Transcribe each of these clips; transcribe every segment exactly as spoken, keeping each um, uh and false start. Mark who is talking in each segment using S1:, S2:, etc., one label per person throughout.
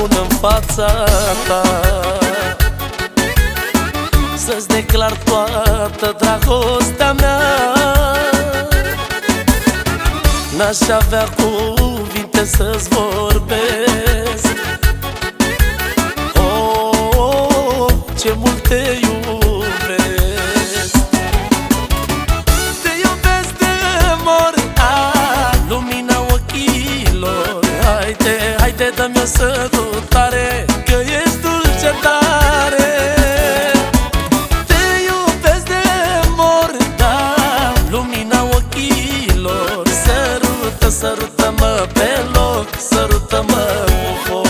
S1: pun în fața ta, să-ți declar toată dragostea mea. N-aș avea cuvinte să-ți vorbesc. Oh, oh, ce mult te iubesc. Te iubesc de mor, ah, lumina ochilor. Haide, haide, dă-mi o sărutare, că ești dulce tare. Te iubesc de mor, da, lumina ochilor. Sărută, sărută-mă pe loc, sărută-mă cu foc.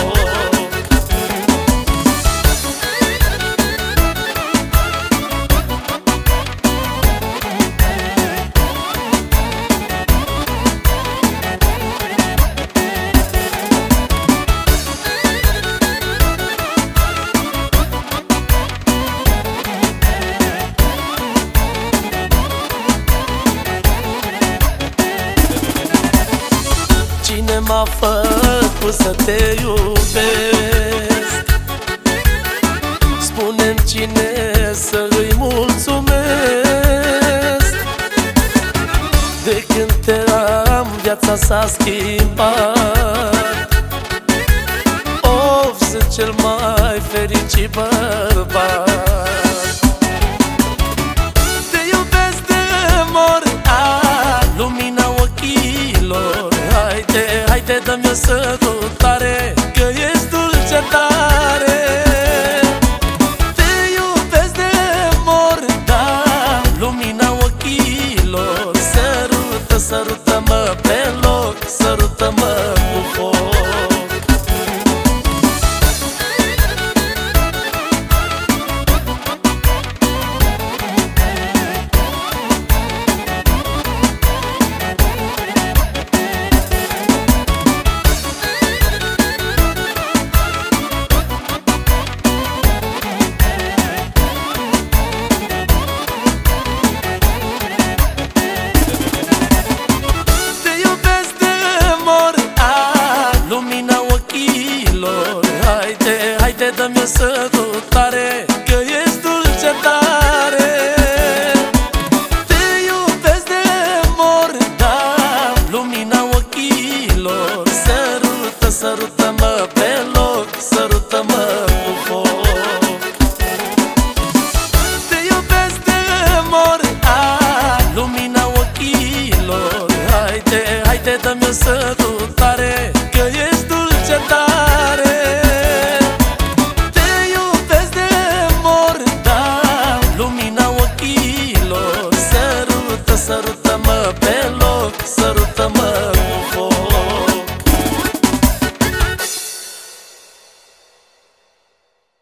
S1: Cine m-a făcut să te iubesc? Spune-mi cine să-i mulțumesc. De când te am, viața s-a schimbat. Of, sunt cel mai fericit bărbat. Te iubesc de mor, ah, lumina ochilor. Haide, haide, dă-mi o sărutare, că ești dulce tare. Te iubesc de mor, da, lumina ochilor. Sărută, sărută-mă pe loc, sărută-mă cu foc. Haide, haide, dă-mi o sărutare, că ești dulce tare. Te iubesc de mor, da, lumina ochilor. Sărută, sărută-mă pe loc, sărută-mă cu foc. Te iubesc de mor, ah, lumina ochilor. Haide, haide, dă-mi o sărutare, că ești dulce tare. Sărută-mă pe loc, sărută-mă cu foc.